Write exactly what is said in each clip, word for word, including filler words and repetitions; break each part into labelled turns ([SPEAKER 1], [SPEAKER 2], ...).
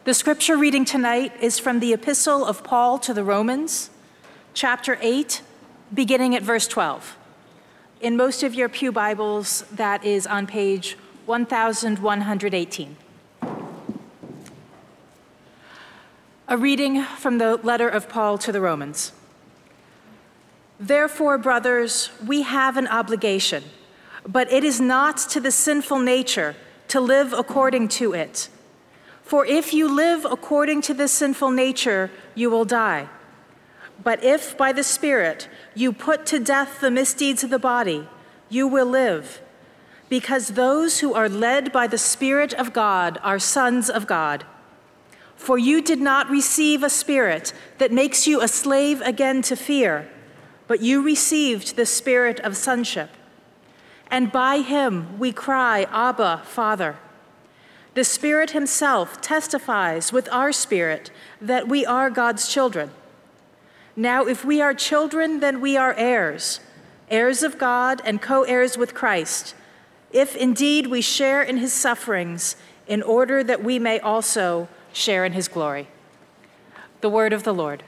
[SPEAKER 1] The scripture reading tonight is from the Epistle of Paul to the Romans, chapter eight, beginning at verse twelve. In most of your pew Bibles, that is on page one thousand one hundred eighteen. A reading from the letter of Paul to the Romans. Therefore, brothers, we have an obligation, but it is not to the sinful nature to live according to it. For if you live according to the sinful nature, you will die. But if by the Spirit you put to death the misdeeds of the body, you will live. Because those who are led by the Spirit of God are sons of God. For you did not receive a spirit that makes you a slave again to fear, but you received the spirit of sonship. And by him we cry, Abba, Father. The Spirit himself testifies with our spirit that we are God's children. Now, if we are children, then we are heirs, heirs of God and co-heirs with Christ, if indeed we share in his sufferings, in order that we may also share in his glory. The word of the Lord.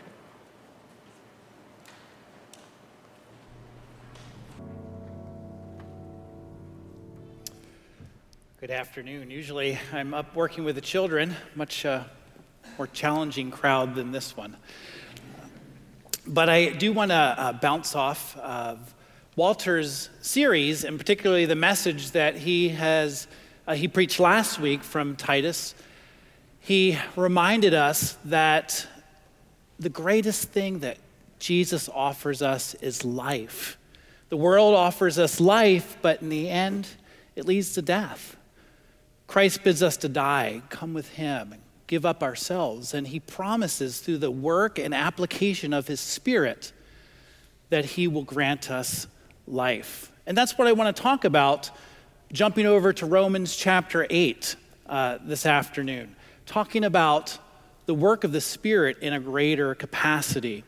[SPEAKER 2] Good afternoon. Usually I'm up working with the children, much uh, more challenging crowd than this one. But I do want to uh, bounce off of Walter's series, and particularly the message that he has uh, he preached last week from Titus. He reminded us that the greatest thing that Jesus offers us is life. The world offers us life, but in the end, it leads to death. Christ bids us to die, come with him, and give up ourselves. And he promises through the work and application of his Spirit that he will grant us life. And that's what I want to talk about, jumping over to Romans chapter eight uh, this afternoon, talking about the work of the Spirit in a greater capacity.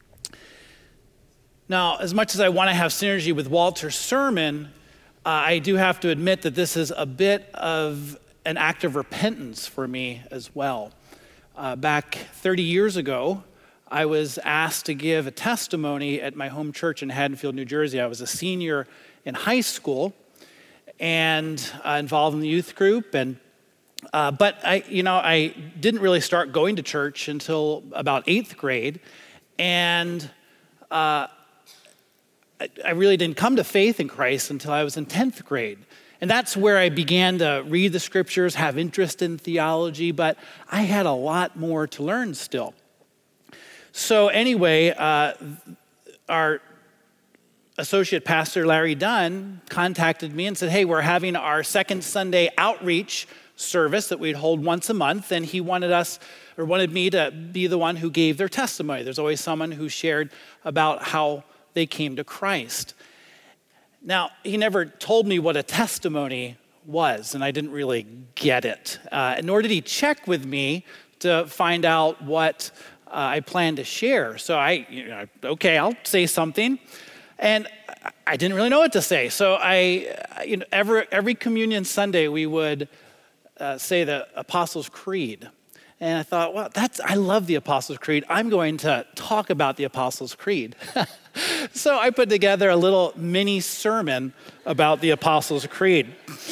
[SPEAKER 2] Now, as much as I want to have synergy with Walter's sermon, uh, I do have to admit that this is a bit of an act of repentance for me as well. Uh, back thirty years ago, I was asked to give a testimony at my home church in Haddonfield, New Jersey. I was a senior in high school and uh, involved in the youth group, and Uh, but I, you know, I didn't really start going to church until about eighth grade, and uh, I, I really didn't come to faith in Christ until I was in tenth grade. And that's where I began to read the scriptures, have interest in theology, but I had a lot more to learn still. So anyway, uh, our associate pastor, Larry Dunn, contacted me and said, hey, we're having our second Sunday outreach service that we'd hold once a month, and he wanted us, or wanted me to be the one who gave their testimony. There's always someone who shared about how they came to Christ. Now, he never told me what a testimony was, and I didn't really get it. Uh, nor did he check with me to find out what uh, I planned to share. So I, you know, okay, I'll say something. And I didn't really know what to say. So I, you know, every, every communion Sunday we would Uh, say the Apostles' Creed. And I thought, well, that's, I love the Apostles' Creed. I'm going to talk about the Apostles' Creed. So I put together a little mini sermon about the Apostles' Creed.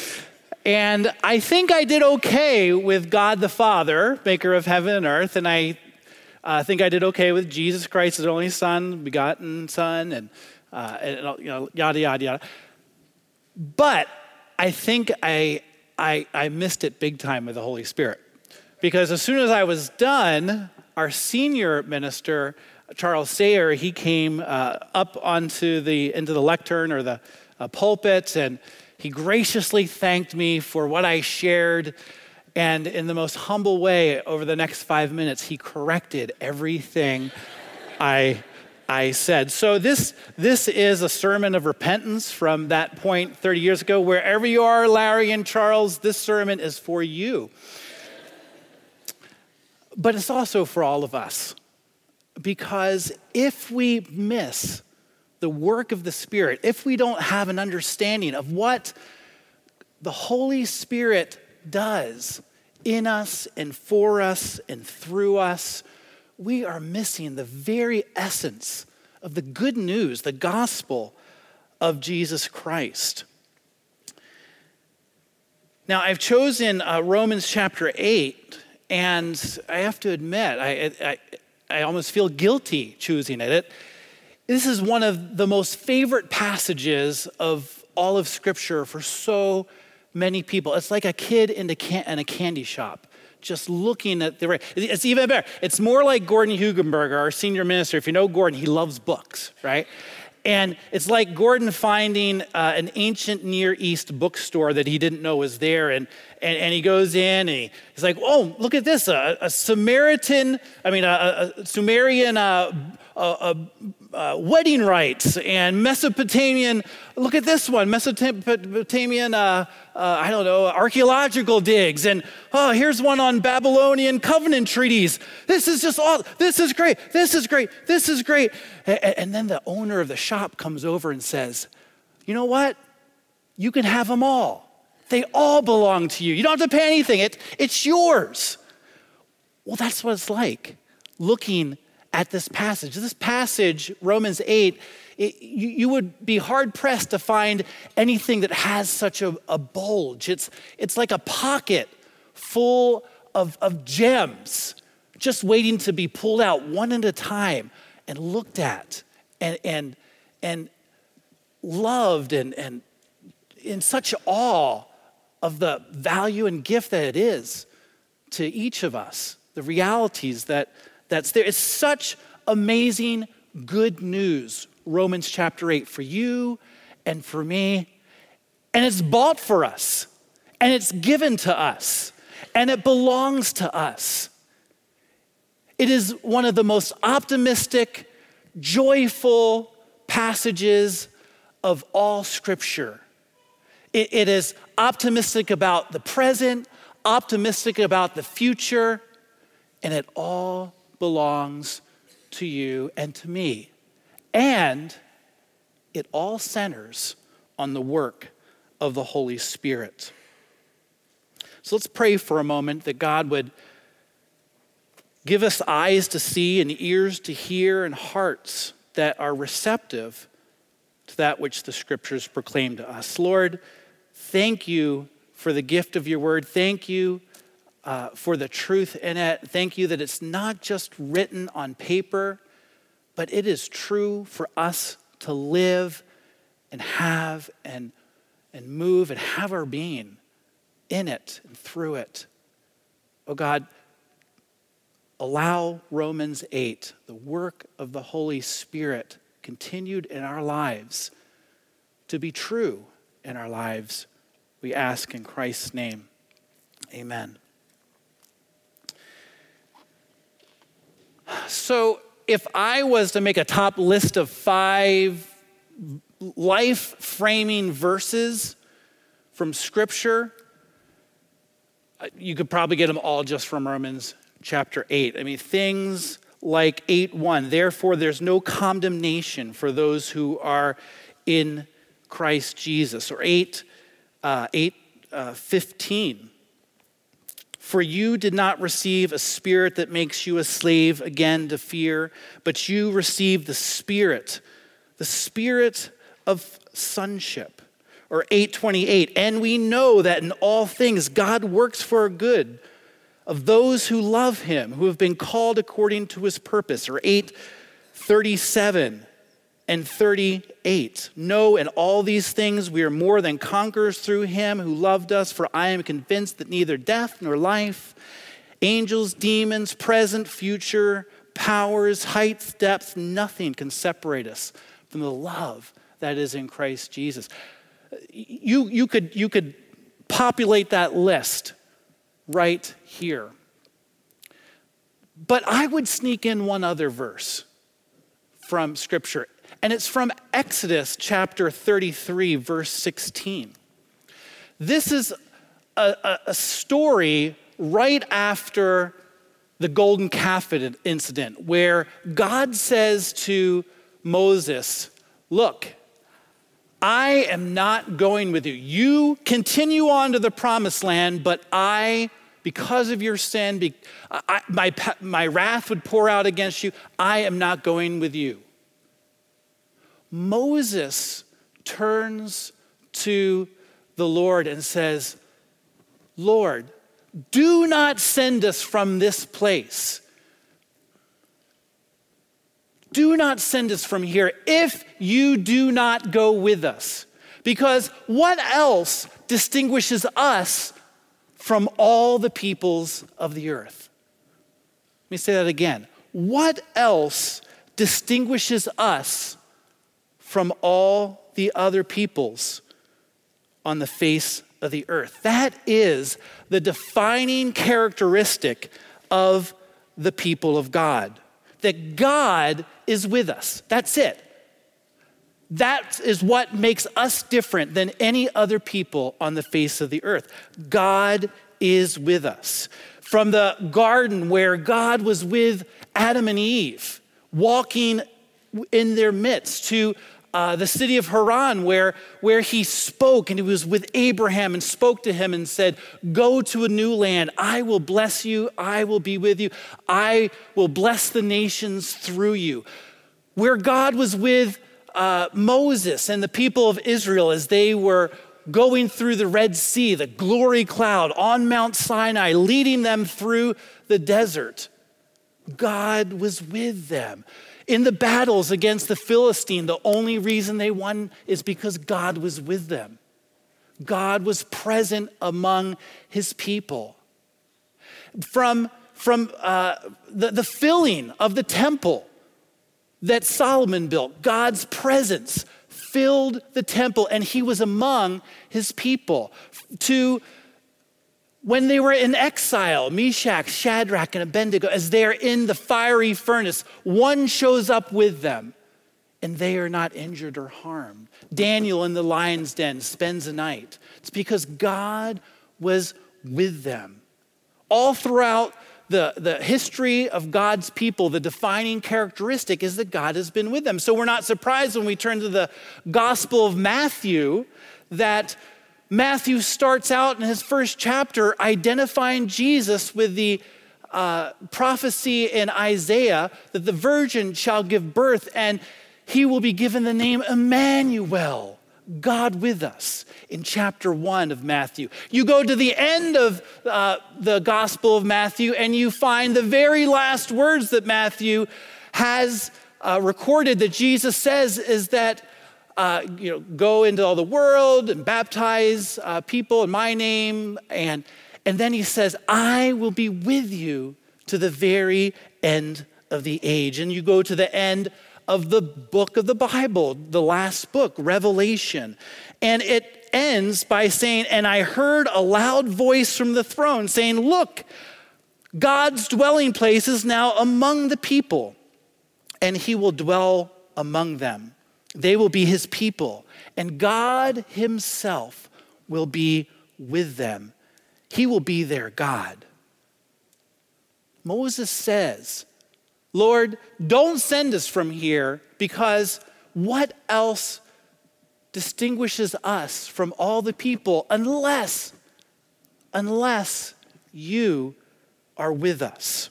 [SPEAKER 2] And I think I did okay with God the Father, maker of heaven and earth. And I uh, think I did okay with Jesus Christ, his only Son, begotten Son, and, uh, and you know, yada, yada, yada. But I think I I, I missed it big time with the Holy Spirit. Because as soon as I was done, our senior minister, Charles Sayer, he came uh, up onto the into the lectern or the uh, pulpit, and he graciously thanked me for what I shared. And in the most humble way, over the next five minutes, he corrected everything I I said. So this, this is a sermon of repentance from that point thirty years ago. Wherever you are, Larry and Charles, this sermon is for you. But it's also for all of us. Because if we miss the work of the Spirit, if we don't have an understanding of what the Holy Spirit does in us and for us and through us, we are missing the very essence of the good news, the gospel of Jesus Christ. Now, I've chosen uh, Romans chapter eight, and I have to admit, I, I, I almost feel guilty choosing it. it. This is one of the most favorite passages of all of Scripture for so many people. It's like a kid in a, can- in a candy shop, just looking at the, it's even better. It's more like Gordon Hugenberger, our senior minister. If you know Gordon, he loves books, right? And it's like Gordon finding uh, an ancient Near East bookstore that he didn't know was there. And, and, and he goes in and he, he's like, oh, look at this, a, a Samaritan, I mean, a, a Sumerian uh, a, a, a wedding rites and Mesopotamian, look at this one, Mesopotamian, uh, uh, I don't know, archaeological digs. And oh, here's one on Babylonian covenant treaties. This is just all, this is great, this is great, this is great. And, and then the owner of the shop comes over and says, you know what? You can have them all. They all belong to you. You don't have to pay anything. It, it's yours. Well, that's what it's like looking at this passage. This passage, Romans eight, it, you, you would be hard-pressed to find anything that has such a, a bulge. It's, it's like a pocket full of, of gems just waiting to be pulled out one at a time and looked at and, and, and loved and, and in such awe of the value and gift that it is to each of us, the realities that that's there. It's such amazing good news, Romans chapter eight, for you and for me. And it's bought for us, and it's given to us, and it belongs to us. It is one of the most optimistic, joyful passages of all Scripture. It, it is optimistic about the present, optimistic about the future, and it all belongs to you and to me. And it all centers on the work of the Holy Spirit. So let's pray for a moment that God would give us eyes to see and ears to hear and hearts that are receptive to that which the Scriptures proclaim to us. Lord, thank you for the gift of your word. Thank you uh, for the truth in it. Thank you that it's not just written on paper, but it is true for us to live and have and, and move and have our being in it and through it. Oh God, allow Romans eight, the work of the Holy Spirit continued in our lives, to be true in our lives. We ask in Christ's name, amen. So if I was to make a top list of five life-framing verses from Scripture, you could probably get them all just from Romans chapter eight. I mean, things like eight one, therefore there's no condemnation for those who are in Christ Jesus, or eight uh, eight uh, fifteen. For you did not receive a spirit that makes you a slave again to fear, but you received the Spirit, the Spirit of sonship. Or eight twenty-eight, and we know that in all things God works for our good of those who love him, who have been called according to his purpose. Or eight thirty-seven and thirty-eight. No, in all these things we are more than conquerors through him who loved us, for I am convinced that neither death nor life, angels, demons, present, future, powers, heights, depths, nothing can separate us from the love that is in Christ Jesus. You, you could, you could populate that list right here. But I would sneak in one other verse from Scripture, and it's from Exodus chapter thirty-three, verse sixteen. This is a, a, a story right after the golden calf incident, where God says to Moses, look, I am not going with you. You continue on to the promised land, but I because of your sin, be, I, my, my wrath would pour out against you. I am not going with you. Moses turns to the Lord and says, Lord, do not send us from this place. Do not send us from here if you do not go with us. Because what else distinguishes us from all the peoples of the earth? Let me say that again. What else distinguishes us from all the other peoples on the face of the earth? That is the defining characteristic of the people of God. That God is with us. That's it. That is what makes us different than any other people on the face of the earth. God is with us. From the garden where God was with Adam and Eve, walking in their midst, to uh, the city of Haran where, where he spoke and he was with Abraham and spoke to him and said, go to a new land. I will bless you. I will be with you. I will bless the nations through you. Where God was with uh, Moses and the people of Israel as they were going through the Red Sea, the glory cloud on Mount Sinai, leading them through the desert. God was with them. In the battles against the Philistine, the only reason they won is because God was with them. God was present among his people. From, from uh, the, the filling of the temple that Solomon built, God's presence filled the temple and he was among his people. To when they were in exile, Meshach, Shadrach, and Abednego, as they are in the fiery furnace, one shows up with them and they are not injured or harmed. Daniel in the lion's den spends a night. It's because God was with them. All throughout the, the history of God's people, the defining characteristic is that God has been with them. So we're not surprised when we turn to the Gospel of Matthew that Matthew starts out in his first chapter identifying Jesus with the uh, prophecy in Isaiah that the virgin shall give birth and he will be given the name Emmanuel, God with us, in chapter one of Matthew. You go to the end of uh, the Gospel of Matthew and you find the very last words that Matthew has uh, recorded that Jesus says is that Uh, you know, go into all the world and baptize uh, people in my name. And, and then he says, I will be with you to the very end of the age. And you go to the end of the book of the Bible, the last book, Revelation. And it ends by saying, and I heard a loud voice from the throne saying, look, God's dwelling place is now among the people, and he will dwell among them. They will be his people, and God himself will be with them. He will be their God. Moses says, Lord, don't send us from here, because what else distinguishes us from all the people unless, unless you are with us?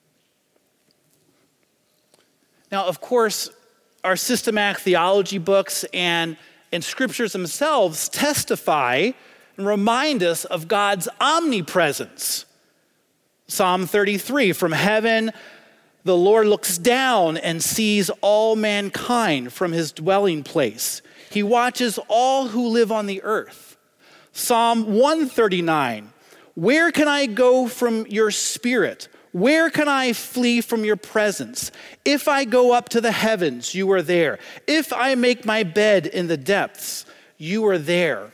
[SPEAKER 2] Now, of course, our systematic theology books and, and scriptures themselves testify and remind us of God's omnipresence. Psalm thirty-three, from heaven, the Lord looks down and sees all mankind from his dwelling place. He watches all who live on the earth. Psalm one thirty-nine, where can I go from your spirit? Where can I flee from your presence? If I go up to the heavens, you are there. If I make my bed in the depths, you are there.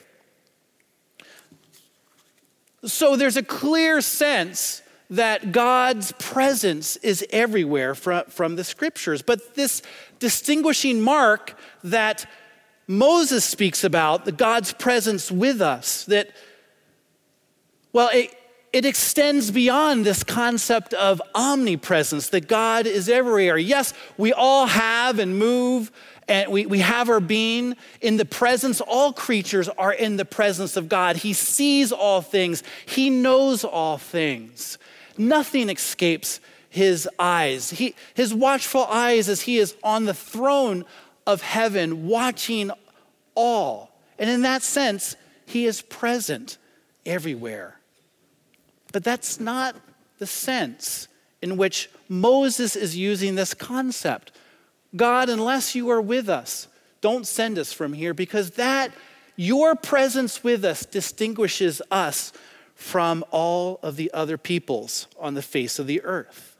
[SPEAKER 2] So there's a clear sense that God's presence is everywhere from, from the scriptures. But this distinguishing mark that Moses speaks about, the God's presence with us, that, well, it, it extends beyond this concept of omnipresence, that God is everywhere. Yes, we all have and move, and we, we have our being in the presence. All creatures are in the presence of God. He sees all things. He knows all things. Nothing escapes his eyes. He, his watchful eyes as he is on the throne of heaven, watching all. And in that sense, he is present everywhere. But that's not the sense in which Moses is using this concept. God, unless you are with us, don't send us from here, because that, your presence with us, distinguishes us from all of the other peoples on the face of the earth.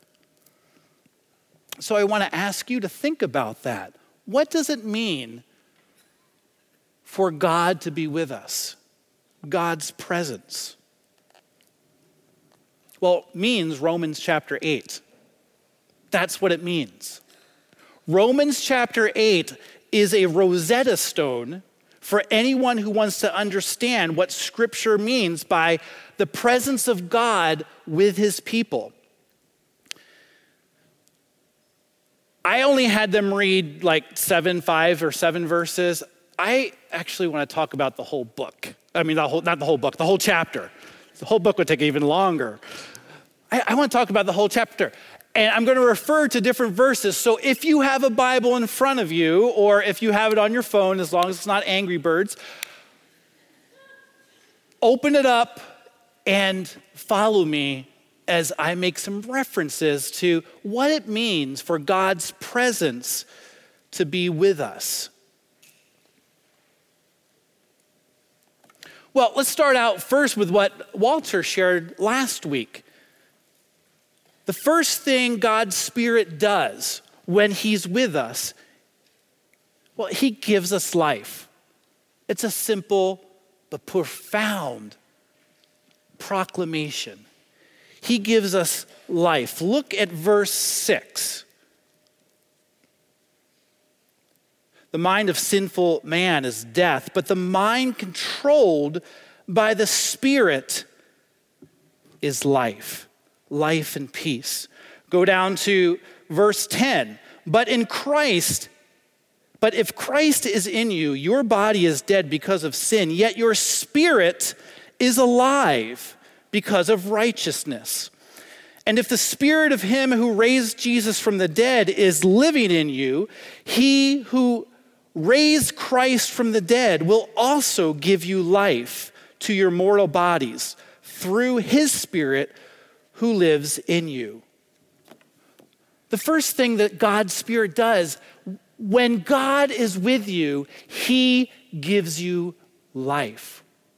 [SPEAKER 2] So I want to ask you to think about that. What does it mean for God to be with us? God's presence. Well, it means Romans chapter eight. That's what it means. Romans chapter eight is a Rosetta Stone for anyone who wants to understand what Scripture means by the presence of God with his people. I only had them read like seven, five or seven verses. I actually want to talk about the whole book. I mean, the whole, not the whole book, the whole chapter. The whole book would take even longer. I, I want to talk about the whole chapter. And I'm going to refer to different verses. So if you have a Bible in front of you, or if you have it on your phone, as long as it's not Angry Birds, open it up and follow me as I make some references to what it means for God's presence to be with us. Well, let's start out first with what Walter shared last week. The first thing God's Spirit does when he's with us, well, he gives us life. It's a simple but profound proclamation. He gives us life. Look at verse six. The mind of sinful man is death, but the mind controlled by the Spirit is life. Life and peace. Go down to verse ten. But in Christ, but if Christ is in you, your body is dead because of sin, yet your spirit is alive because of righteousness. And if the Spirit of him who raised Jesus from the dead is living in you, he who raised Christ from the dead will also give you life to your mortal bodies through his Spirit who lives in you. The first thing that God's Spirit does, when God is with you, he gives you life.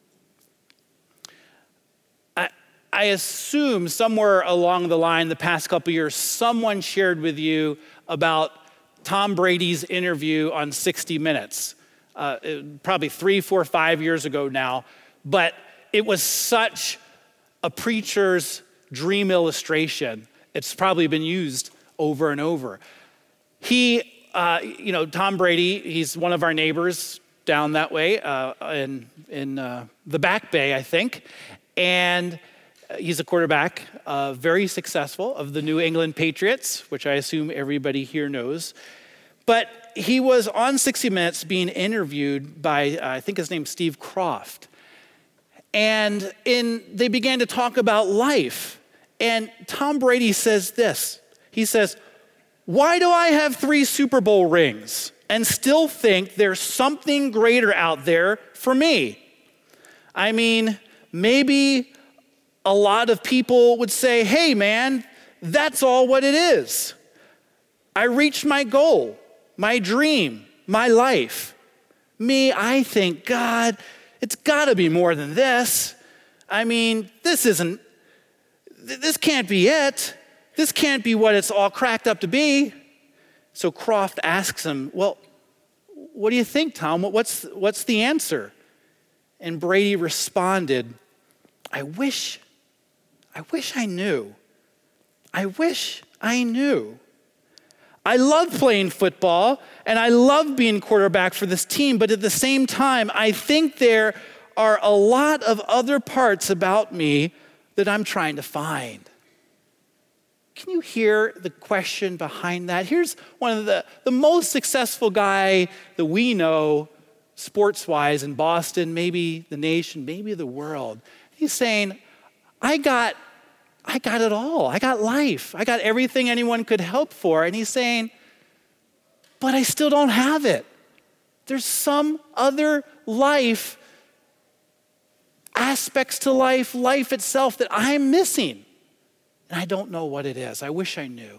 [SPEAKER 2] I, I assume somewhere along the line, the past couple years, someone shared with you about Tom Brady's interview on sixty minutes, uh, it, probably three, four, five years ago now. But it was such a preacher's dream illustration. It's probably been used over and over. He, uh, you know, Tom Brady, he's one of our neighbors down that way uh, in, in uh, the Back Bay, I think. And he's a quarterback, uh, very successful, of the New England Patriots, which I assume everybody here knows. But he was on sixty minutes being interviewed by, uh, I think his name's Steve Kroft. And in, they began to talk about life. And Tom Brady says this. He says, "Why do I have three Super Bowl rings and still think there's something greater out there for me? I mean, maybe a lot of people would say, hey man, that's all what it is. I reached my goal, my dream, my life. Me, I think, God, it's gotta be more than this. I mean, this isn't, this can't be it. This can't be what it's all cracked up to be." So Kroft asks him, "Well, what do you think, Tom? What's, what's the answer?" And Brady responded, I wish, I wish I knew. I wish I knew. I love playing football and I love being quarterback for this team, but at the same time, I think there are a lot of other parts about me that I'm trying to find? Can you hear the question behind that? Here's one of the, the most successful guy that we know sports-wise in Boston, maybe the nation, maybe the world. He's saying, I got, I got it all. I got life. I got everything anyone could hope for. And he's saying, but I still don't have it. There's some other life, aspects to life, life itself that I'm missing. And I don't know what it is. I wish I knew.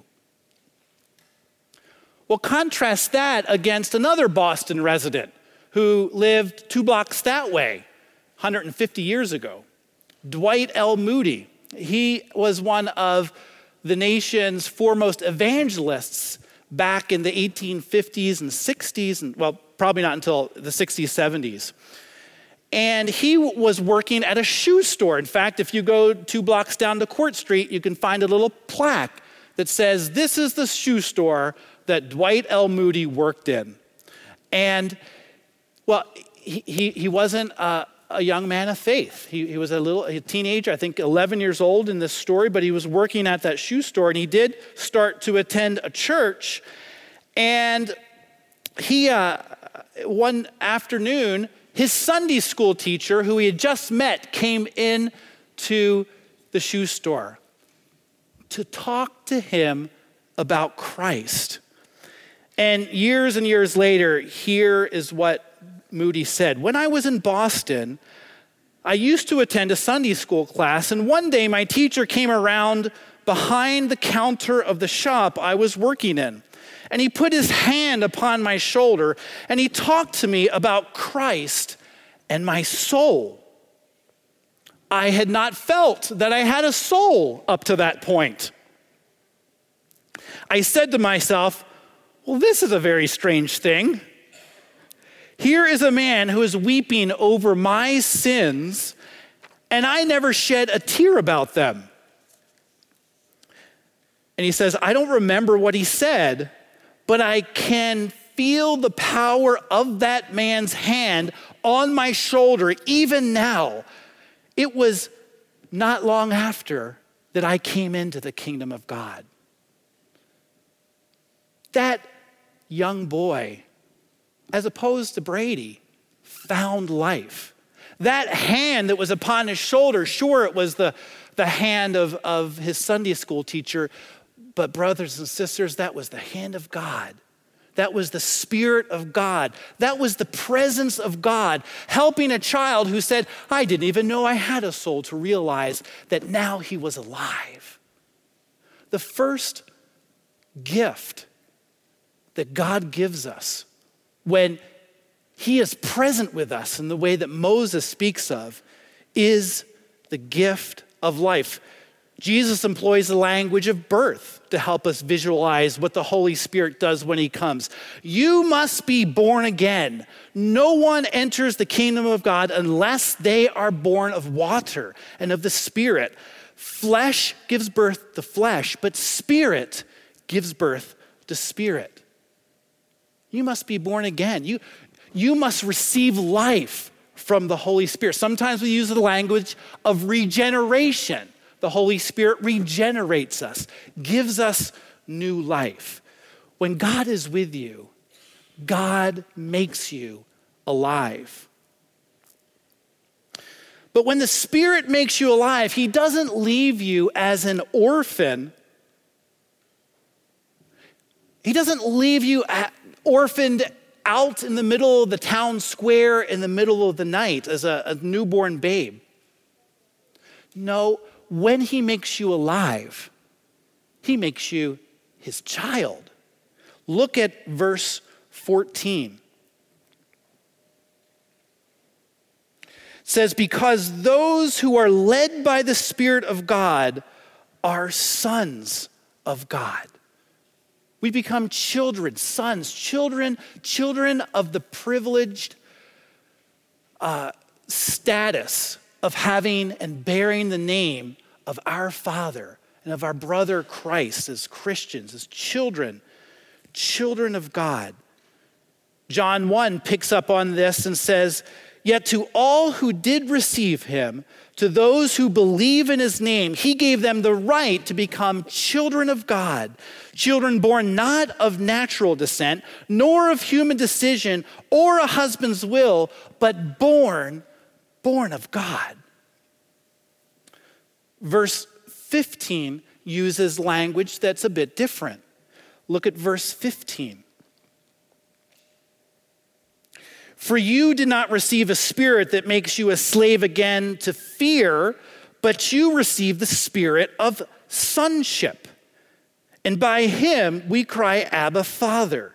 [SPEAKER 2] Well, contrast that against another Boston resident who lived two blocks that way one hundred fifty years ago, Dwight L. Moody. He was one of the nation's foremost evangelists back in the eighteen fifties and sixties, and well, probably not until the sixties, seventies. And he was working at a shoe store. In fact, if you go two blocks down to Court Street, you can find a little plaque that says, this is the shoe store that Dwight L. Moody worked in. And, well, he, he, he wasn't a, a young man of faith. He, he was a little a teenager, I think eleven years old in this story, but he was working at that shoe store, and he did start to attend a church. And he, uh, one afternoon, his Sunday school teacher, who he had just met, came in to the shoe store to talk to him about Christ. And years and years later, here is what Moody said. When I was in Boston, I used to attend a Sunday school class, and one day my teacher came around behind the counter of the shop I was working in. And he put his hand upon my shoulder, and he talked to me about Christ and my soul. I had not felt that I had a soul up to that point. I said to myself, well, this is a very strange thing. Here is a man who is weeping over my sins, and I never shed a tear about them. And he says, I don't remember what he said, but I can feel the power of that man's hand on my shoulder even now. It was not long after that I came into the kingdom of God. That young boy, as opposed to Brady, found life. That hand that was upon his shoulder, sure, it was the, the hand of, of his Sunday school teacher, but brothers and sisters, that was the hand of God. That was the Spirit of God. That was the presence of God helping a child who said, I didn't even know I had a soul, to realize that now he was alive. The first gift that God gives us when he is present with us in the way that Moses speaks of is the gift of life. Jesus employs the language of birth to help us visualize what the Holy Spirit does when he comes. You must be born again. No one enters the kingdom of God unless they are born of water and of the Spirit. Flesh gives birth to flesh, but Spirit gives birth to spirit. You must be born again. You, you must receive life from the Holy Spirit. Sometimes we use the language of regeneration. The Holy Spirit regenerates us, gives us new life. When God is with you, God makes you alive. But when the Spirit makes you alive, he doesn't leave you as an orphan. He doesn't leave you orphaned out in the middle of the town square in the middle of the night as a, a newborn babe. No, when he makes you alive, he makes you his child. Look at verse fourteen. It says, because those who are led by the Spirit of God are sons of God. We become children, sons, children, children of the privileged uh, status of having and bearing the name of our Father and of our brother Christ as Christians, as children, children of God. John one picks up on this and says, Yet to all who did receive him, to those who believe in his name, he gave them the right to become children of God, children born not of natural descent, nor of human decision or a husband's will, but born, born of God. Verse fifteen uses language that's a bit different. Look at verse fifteen. For you did not receive a spirit that makes you a slave again to fear, but you received the spirit of sonship. And by him we cry, Abba, Father.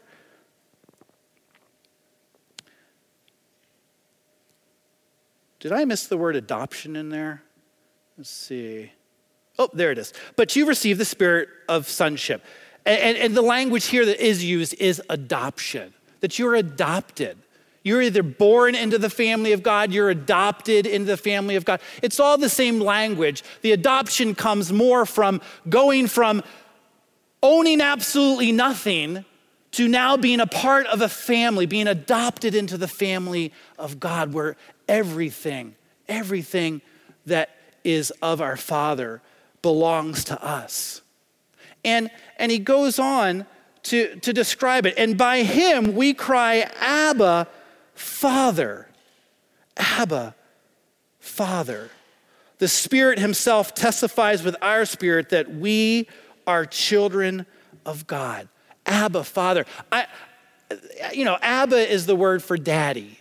[SPEAKER 2] Did I miss the word adoption in there? Let's see. Oh, there it is. But you received the spirit of sonship. And, and, and the language here that is used is adoption, that you're adopted. You're either born into the family of God, you're adopted into the family of God. It's all the same language. The adoption comes more from going from owning absolutely nothing to now being a part of a family, being adopted into the family of God, where everything, everything that is of our Father belongs to us. And, and he goes on to, to describe it. And by him we cry, Abba, Father. Abba, Father. The Spirit himself testifies with our spirit that we are children of God. Abba, Father. I, you know, Abba is the word for daddy.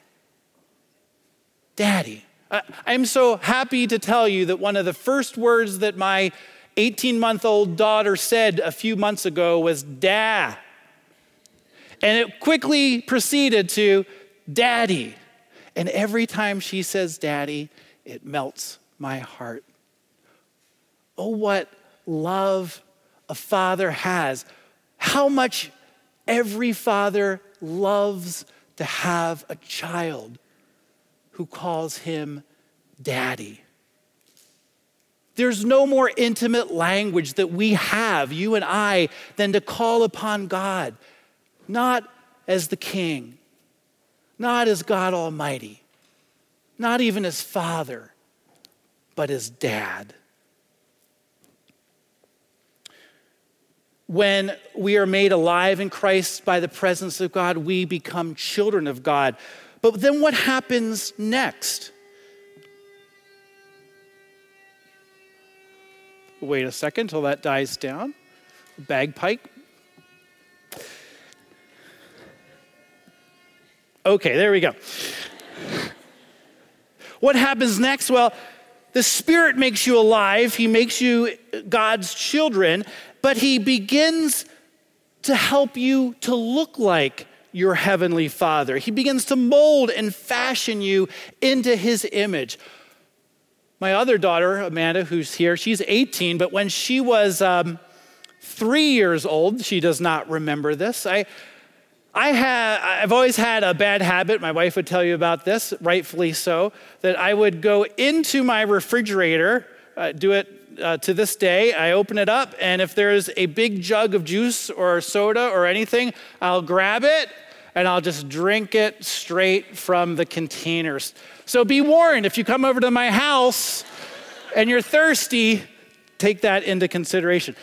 [SPEAKER 2] Daddy. I, I'm so happy to tell you that one of the first words that my eighteen-month-old daughter said a few months ago was "da." And it quickly proceeded to Daddy. And every time she says daddy, it melts my heart. Oh, what love a father has. How much every father loves to have a child who calls him daddy. There's no more intimate language that we have, you and I, than to call upon God, not as the King, not as God Almighty, not even as Father, but as Dad. When we are made alive in Christ by the presence of God, we become children of God. But then what happens next? Wait a second till that dies down. Bagpipe. Okay, there we go. What happens next? Well, the Spirit makes you alive. He makes you God's children, but he begins to help you to look like your heavenly Father. He begins to mold and fashion you into his image. My other daughter, Amanda, who's here, she's eighteen, but when she was um, three years old, she does not remember this. I I have, I've always had a bad habit, my wife would tell you about this, rightfully so, that I would go into my refrigerator, uh, do it uh, to this day, I open it up, and if there's a big jug of juice or soda or anything, I'll grab it, and I'll just drink it straight from the containers. So be warned, if you come over to my house and you're thirsty, take that into consideration.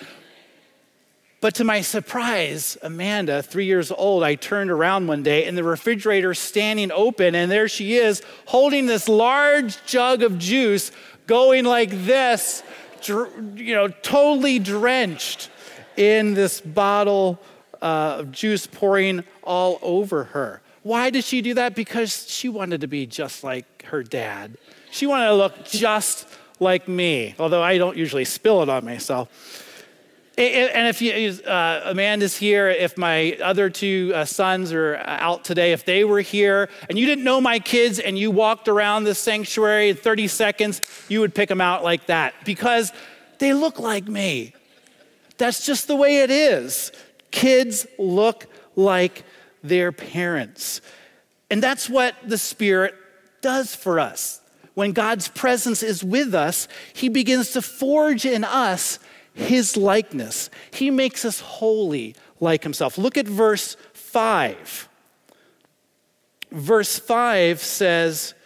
[SPEAKER 2] But to my surprise, Amanda, three years old, I turned around one day and the refrigerator's standing open, and there she is holding this large jug of juice going like this, you know, totally drenched in this bottle uh, of juice pouring all over her. Why did she do that? Because she wanted to be just like her dad. She wanted to look just like me, although I don't usually spill it on myself. And if you, uh, Amanda's here, if my other two uh, sons are out today, if they were here and you didn't know my kids and you walked around this sanctuary in thirty seconds, you would pick them out like that because they look like me. That's just the way it is. Kids look like their parents. And that's what the Spirit does for us. When God's presence is with us, he begins to forge in us his likeness. He makes us holy like himself. Look at verse five. Verse five says,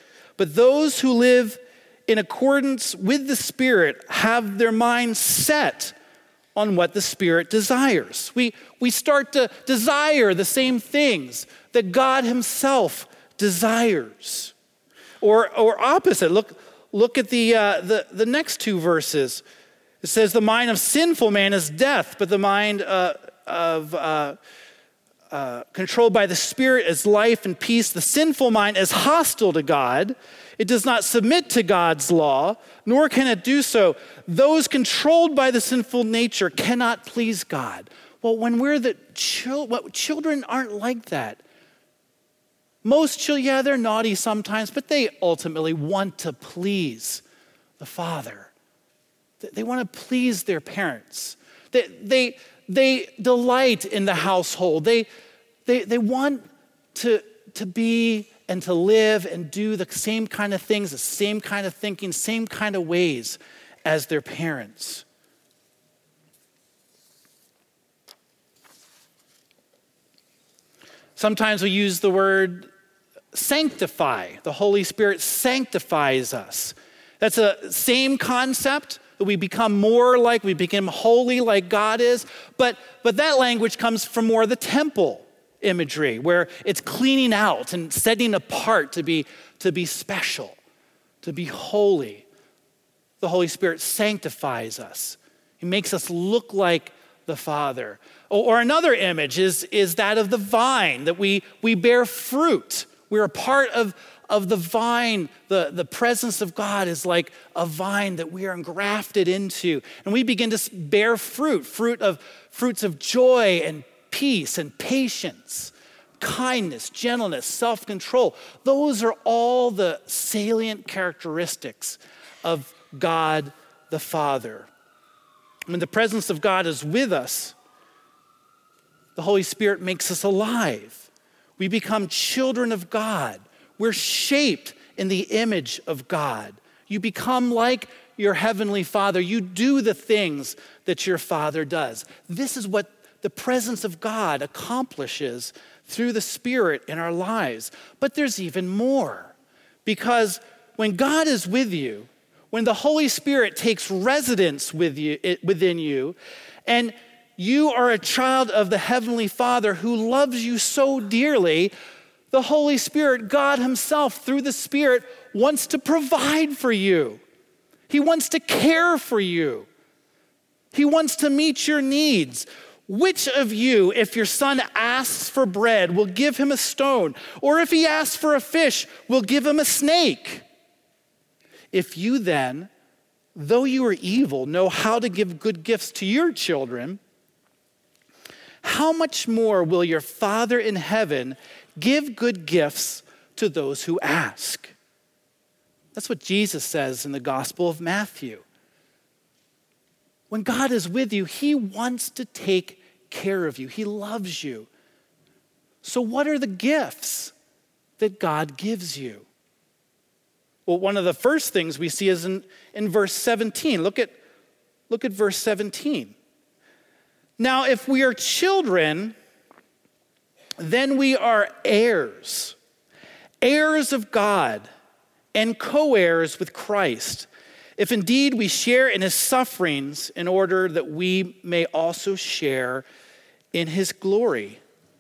[SPEAKER 2] But those who live in accordance with the Spirit have their minds set on what the Spirit desires. We, we start to desire the same things that God himself desires. Or, or opposite, look, look at the, uh, the, the next two verses. It says, the mind of sinful man is death, but the mind uh, of uh, uh, controlled by the Spirit is life and peace. The sinful mind is hostile to God. It does not submit to God's law, nor can it do so. Those controlled by the sinful nature cannot please God. Well, when we're the children, well, children aren't like that. Most children, yeah, they're naughty sometimes, but they ultimately want to please the Father. They want to please their parents. They, they, they delight in the household. They, they, they want to, to be and to live and do the same kind of things, the same kind of thinking, same kind of ways as their parents. Sometimes we use the word sanctify. The Holy Spirit sanctifies us. That's a same concept, that we become more like, we become holy like God is, but, but that language comes from more of the temple imagery, where it's cleaning out and setting apart to be, to be special, to be holy. The Holy Spirit sanctifies us. He makes us look like the Father. Or, or another image is, is that of the vine, that we, we bear fruit. We're a part of, of the vine. The, the presence of God is like a vine that we are engrafted into. And we begin to bear fruit, fruit of fruits of joy and peace and patience, kindness, gentleness, self-control. Those are all the salient characteristics of God the Father. When the presence of God is with us, the Holy Spirit makes us alive. We become children of God. We're shaped in the image of God. You become like your heavenly Father. You do the things that your Father does. This is what the presence of God accomplishes through the Spirit in our lives. But there's even more, because when God is with you, when the Holy Spirit takes residence with you, it, within you, and you are a child of the Heavenly Father who loves you so dearly, the Holy Spirit, God himself, through the Spirit, wants to provide for you. He wants to care for you. He wants to meet your needs. Which of you, if your son asks for bread, will give him a stone? Or if he asks for a fish, will give him a snake? If you then, though you are evil, know how to give good gifts to your children, how much more will your Father in heaven give good gifts to those who ask? That's what Jesus says in the Gospel of Matthew. When God is with you, he wants to take care of you. He loves you. So what are the gifts that God gives you? Well, one of the first things we see is in, in verse seventeen. Look at, look at verse seventeen. Now, if we are children, then we are heirs, heirs of God and co-heirs with Christ, if indeed we share in his sufferings, in order that we may also share in his glory.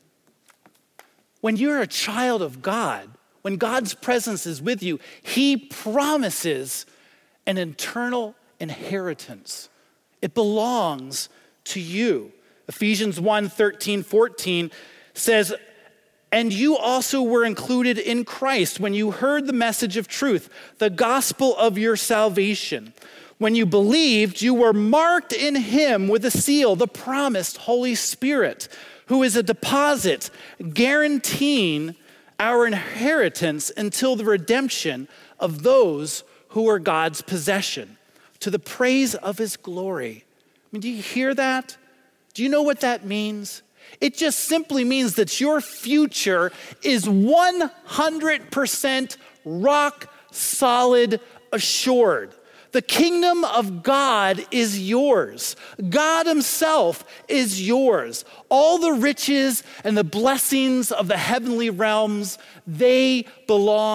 [SPEAKER 2] When you're a child of God, when God's presence is with you, he promises an eternal inheritance. It belongs to you. Ephesians one, thirteen, fourteen says, and you also were included in Christ when you heard the message of truth, the gospel of your salvation. When you believed, you were marked in him with a seal, the promised Holy Spirit, who is a deposit guaranteeing our inheritance until the redemption of those who are God's possession, to the praise of his glory. I mean, do you hear that? Do you know what that means? It just simply means that your future is one hundred percent rock solid assured. The kingdom of God is yours. God himself is yours. All the riches and the blessings of the heavenly realms, they belong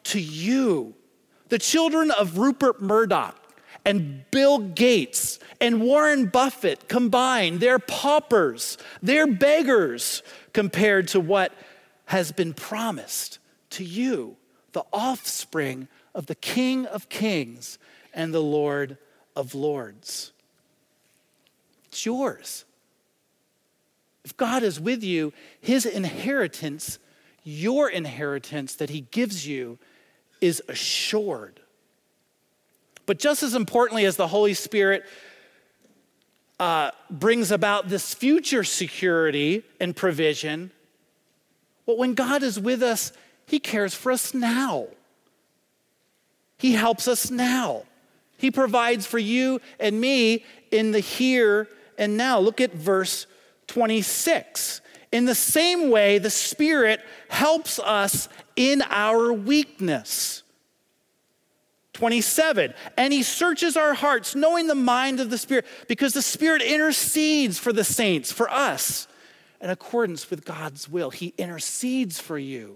[SPEAKER 2] to you. The children of Rupert Murdoch and Bill Gates and Warren Buffett combined, they're paupers, they're beggars compared to what has been promised to you, the offspring of the King of Kings and the Lord of Lords. It's yours. If God is with you, his inheritance, your inheritance that he gives you, is assured. But just as importantly as the Holy Spirit uh, brings about this future security and provision, well, when God is with us, he cares for us now. He helps us now. He provides for you and me in the here and now. Look at verse twenty-six. In the same way, the Spirit helps us in our weakness. twenty-seven, and he searches our hearts, knowing the mind of the Spirit, because the Spirit intercedes for the saints, for us, in accordance with God's will. He intercedes for you.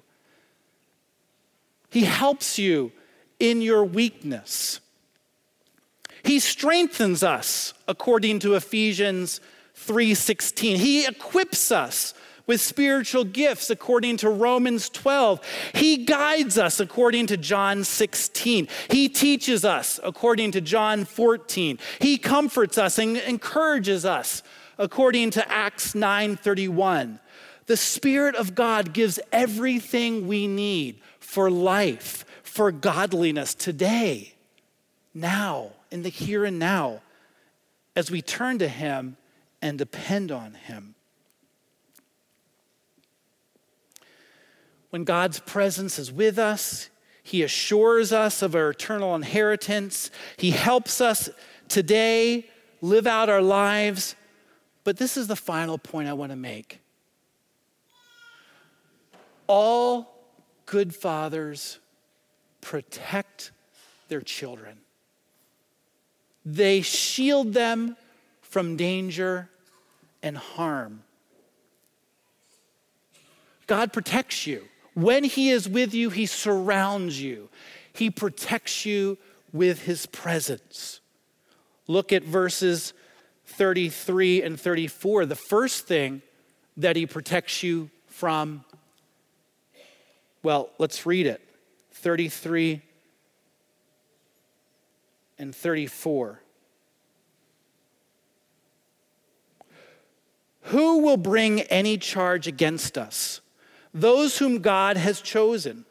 [SPEAKER 2] He helps you in your weakness. He strengthens us, according to Ephesians three sixteen. He equips us with spiritual gifts, according to Romans twelve. He guides us, according to John sixteen. He teaches us, according to John fourteen. He comforts us and encourages us, according to Acts nine thirty-one. The Spirit of God gives everything we need for life, for godliness today, now, in the here and now, as we turn to him and depend on him. When God's presence is with us, he assures us of our eternal inheritance. He helps us today live out our lives. But this is the final point I want to make. All good fathers protect their children. They shield them from danger and harm. God protects you. When he is with you, he surrounds you. He protects you with his presence. Look at verses thirty-three and thirty-four. The first thing that he protects you from, well, let's read it. thirty-three and thirty-four. Who will bring any charge against us? Those whom God has chosen.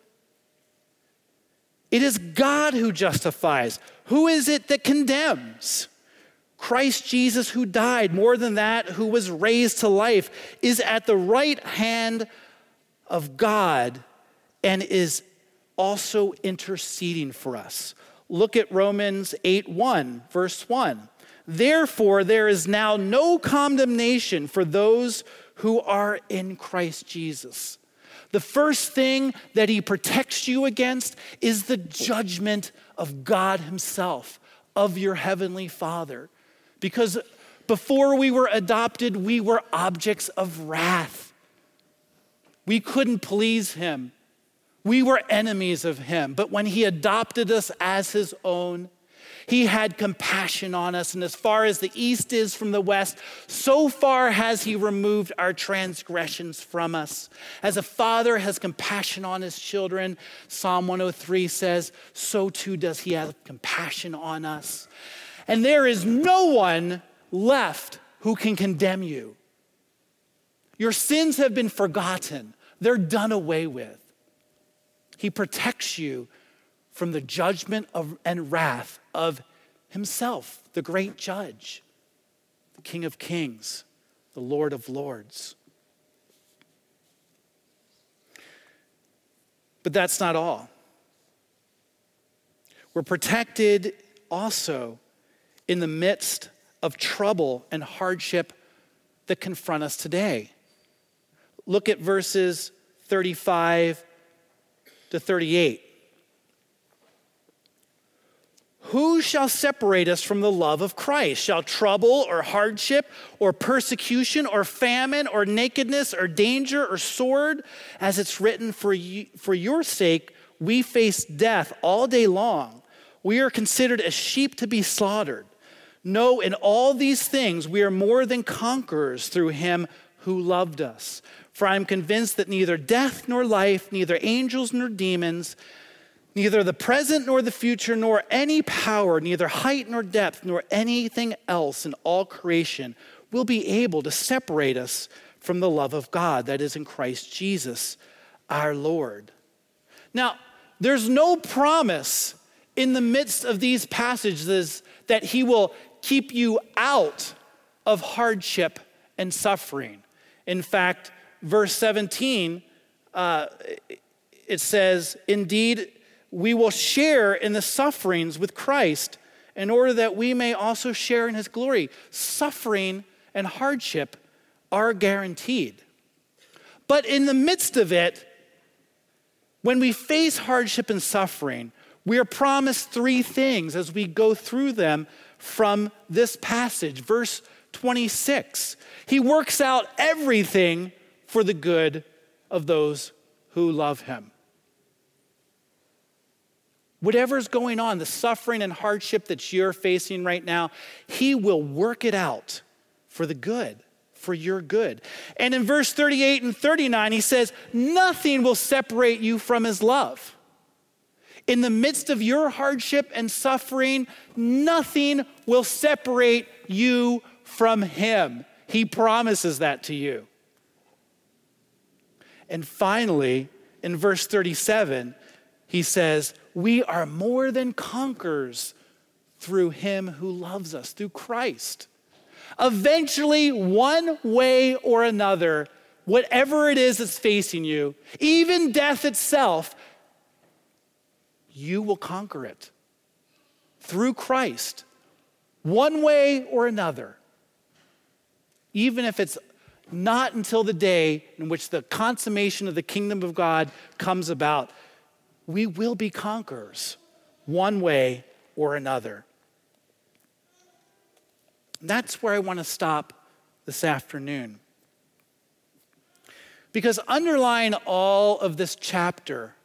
[SPEAKER 2] It is God who justifies. Who is it that condemns? Christ Jesus, who died, more than that, who was raised to life, is at the right hand of God and is also interceding for us. Look at Romans eight one, verse one. Therefore, there is now no condemnation for those who are in Christ Jesus. The first thing that he protects you against is the judgment of God himself, of your heavenly Father. Because before we were adopted, we were objects of wrath. We couldn't please him. We were enemies of him. But when he adopted us as his own, he had compassion on us. And as far as the east is from the west, so far has he removed our transgressions from us. As a father has compassion on his children, Psalm one oh three says, so too does he have compassion on us. And there is no one left who can condemn you. Your sins have been forgotten. They're done away with. He protects you from the judgment of, and wrath of himself, the great judge, the King of Kings, the Lord of Lords. But that's not all. We're protected also in the midst of trouble and hardship that confront us today. Look at verses thirty-five to thirty-eight. Who shall separate us from the love of Christ? Shall trouble or hardship or persecution or famine or nakedness or danger or sword? As it's written, for you, for your sake, we face death all day long. We are considered as sheep to be slaughtered. No, in all these things, we are more than conquerors through him who loved us. For I am convinced that neither death nor life, neither angels nor demons, neither the present nor the future, nor any power, neither height nor depth, nor anything else in all creation will be able to separate us from the love of God that is in Christ Jesus, our Lord. Now, there's no promise in the midst of these passages that he will keep you out of hardship and suffering. In fact, verse seventeen, uh, it says, indeed, we will share in the sufferings with Christ in order that we may also share in his glory. Suffering and hardship are guaranteed. But in the midst of it, when we face hardship and suffering, we are promised three things as we go through them from this passage. Verse twenty-six, he works out everything for the good of those who love him. Whatever's going on, the suffering and hardship that you're facing right now, he will work it out for the good, for your good. And in verse thirty-eight and thirty-nine, he says, nothing will separate you from his love. In the midst of your hardship and suffering, nothing will separate you from him. He promises that to you. And finally, in verse thirty-seven, he says, we are more than conquerors through him who loves us, through Christ. Eventually, one way or another, whatever it is that's facing you, even death itself, you will conquer it through Christ, one way or another. Even if it's not until the day in which the consummation of the kingdom of God comes about, we will be conquerors, one way or another. That's where I want to stop this afternoon. Because underlying all of this chapter,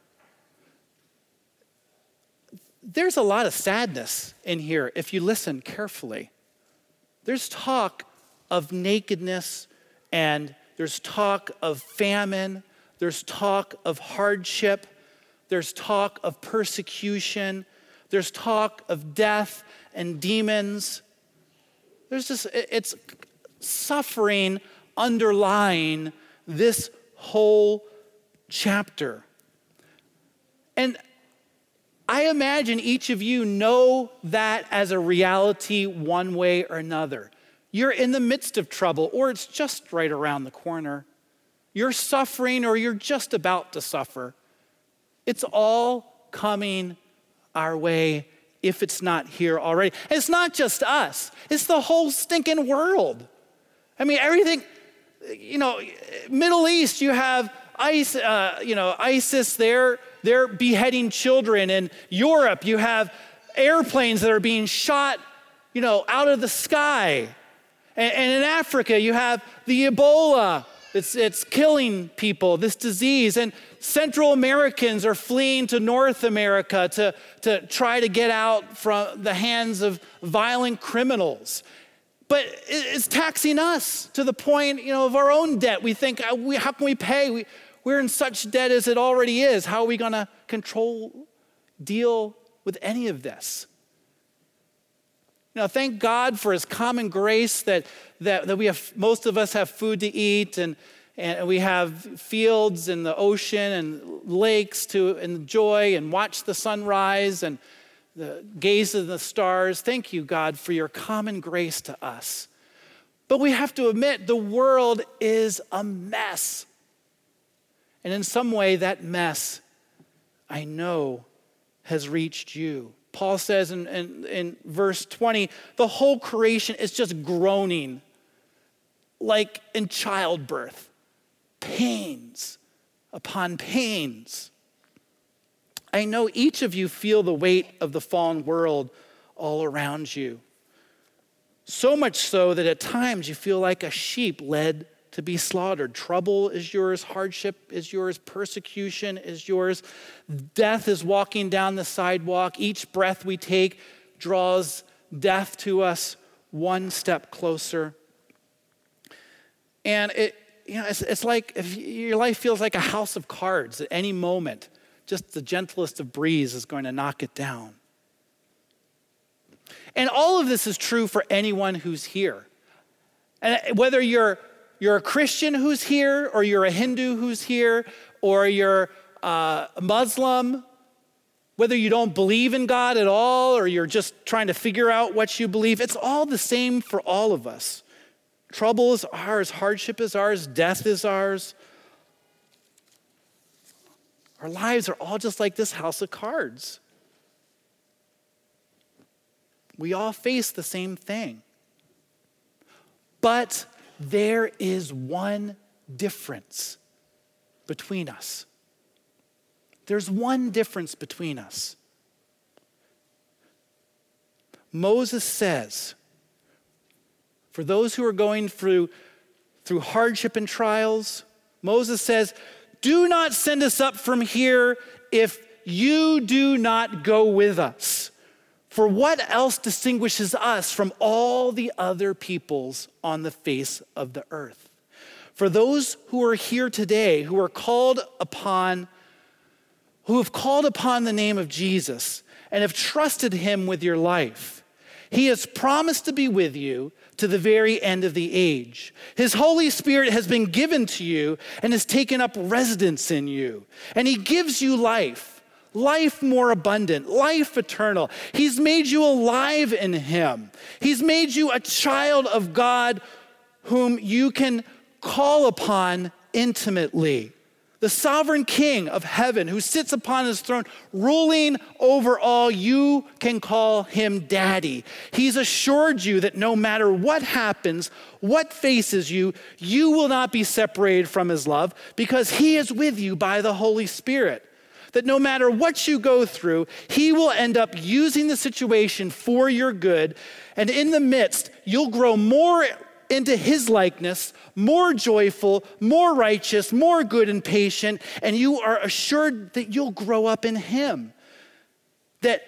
[SPEAKER 2] there's a lot of sadness in here if you listen carefully. There's talk of nakedness, and there's talk of famine, there's talk of hardship, there's talk of persecution, there's talk of death and demons. There's just, it's suffering underlying this whole chapter. And I imagine each of you know that as a reality one way or another. You're in the midst of trouble, or it's just right around the corner. You're suffering, or you're just about to suffer. It's all coming our way if it's not here already. And it's not just us. It's the whole stinking world. I mean, everything, you know, Middle East, you have ICE, uh, you know, ISIS there. They're beheading children. In Europe, you have airplanes that are being shot, you know, out of the sky. And, and in Africa, you have the Ebola. It's, it's killing people, this disease. And Central Americans are fleeing to North America to, to try to get out from the hands of violent criminals. But it's taxing us to the point, you know, of our own debt. We think, how can we pay? We, we're in such debt as it already is. How are we going to control, deal with any of this? You know, thank God for his common grace that, that, that we have, most of us have food to eat, and, and we have fields and the ocean and lakes to enjoy and watch the sunrise and the gaze of the stars. Thank you, God, for your common grace to us. But we have to admit, the world is a mess. And in some way, that mess, I know, has reached you. Paul says in, in, in verse twenty, the whole creation is just groaning like in childbirth, pains upon pains. I know each of you feel the weight of the fallen world all around you. So much so that at times you feel like a sheep led to be slaughtered. Trouble is yours, hardship is yours, persecution is yours. Death is walking down the sidewalk. Each breath we take draws death to us one step closer. And it, you know, it's, it's like if your life feels like a house of cards at any moment, just the gentlest of breeze is going to knock it down. And all of this is true for anyone who's here. And whether you're you're a Christian who's here, or you're a Hindu who's here, or you're uh, a Muslim, whether you don't believe in God at all, or you're just trying to figure out what you believe, it's all the same for all of us. Trouble is ours, hardship is ours, death is ours. Our lives are all just like this house of cards. We all face the same thing. But there is one difference between us. There's one difference between us. Moses says, for those who are going through, through hardship and trials, Moses says, do not send us up from here if you do not go with us. For what else distinguishes us from all the other peoples on the face of the earth? For those who are here today, who are called upon, who have called upon the name of Jesus and have trusted him with your life, he has promised to be with you to the very end of the age. His Holy Spirit has been given to you and has taken up residence in you. And he gives you life, life more abundant, life eternal. He's made you alive in him. He's made you a child of God whom you can call upon intimately. The sovereign King of heaven who sits upon his throne, ruling over all, you can call him Daddy. He's assured you that no matter what happens, what faces you, you will not be separated from his love because he is with you by the Holy Spirit. That no matter what you go through, he will end up using the situation for your good. And in the midst, you'll grow more into his likeness, more joyful, more righteous, more good and patient, and you are assured that you'll grow up in him. That,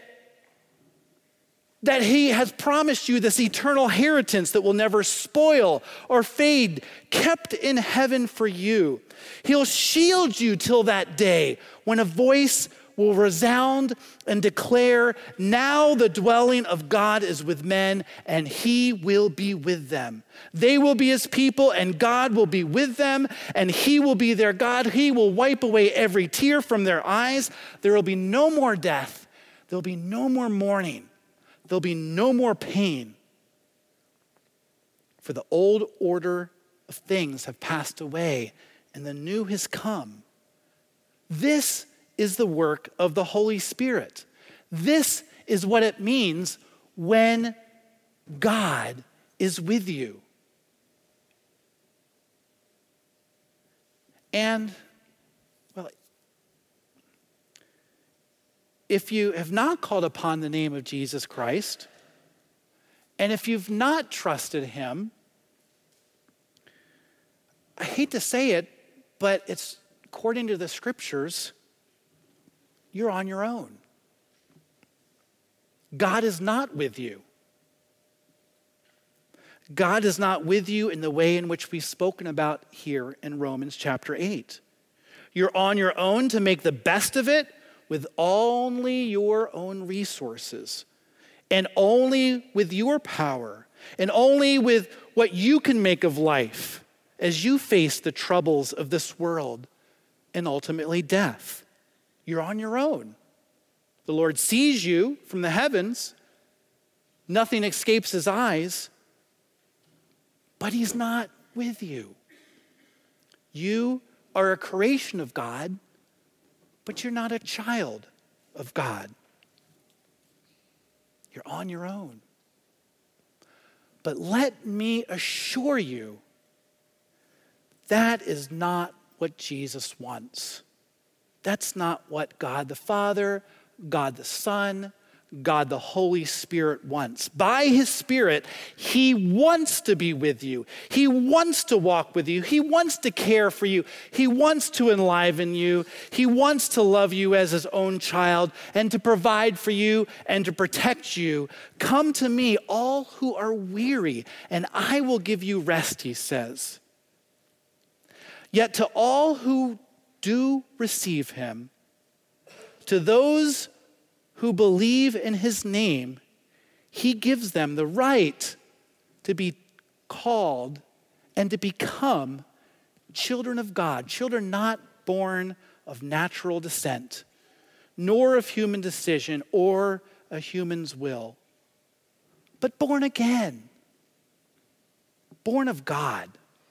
[SPEAKER 2] that he has promised you this eternal inheritance that will never spoil or fade, kept in heaven for you. He'll shield you till that day when a voice will resound and declare, now the dwelling of God is with men, and he will be with them. They will be his people, and God will be with them, and he will be their God. He will wipe away every tear from their eyes. There will be no more death. There'll be no more mourning. There'll be no more pain. For the old order of things have passed away, and the new has come. This is the work of the Holy Spirit. This is what it means when God is with you. And, well, if you have not called upon the name of Jesus Christ, and if you've not trusted him, I hate to say it, but it's according to the scriptures, you're on your own. God is not with you. God is not with you in the way in which we've spoken about here in Romans chapter eight. You're on your own to make the best of it with only your own resources, and only with your power, and only with what you can make of life as you face the troubles of this world and ultimately death. You're on your own. The Lord sees you from the heavens. Nothing escapes his eyes, but he's not with you. You are a creation of God, but you're not a child of God. You're on your own. But let me assure you, that is not what Jesus wants. That's not what God the Father, God the Son, God the Holy Spirit wants. By his Spirit, he wants to be with you. He wants to walk with you. He wants to care for you. He wants to enliven you. He wants to love you as his own child and to provide for you and to protect you. Come to me, all who are weary, and I will give you rest, he says. Yet to all who do receive him, to those who believe in his name, he gives them the right to be called and to become children of God, children not born of natural descent, nor of human decision or a human's will, but born again, born of God.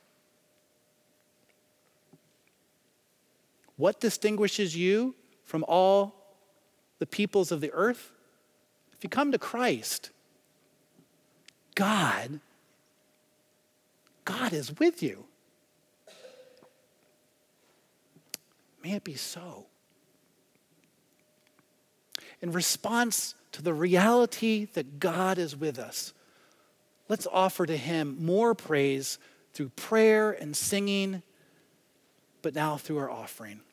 [SPEAKER 2] What distinguishes you from all the peoples of the earth? If you come to Christ, God, God is with you. May it be so. In response to the reality that God is with us, let's offer to him more praise through prayer and singing, but now through our offering.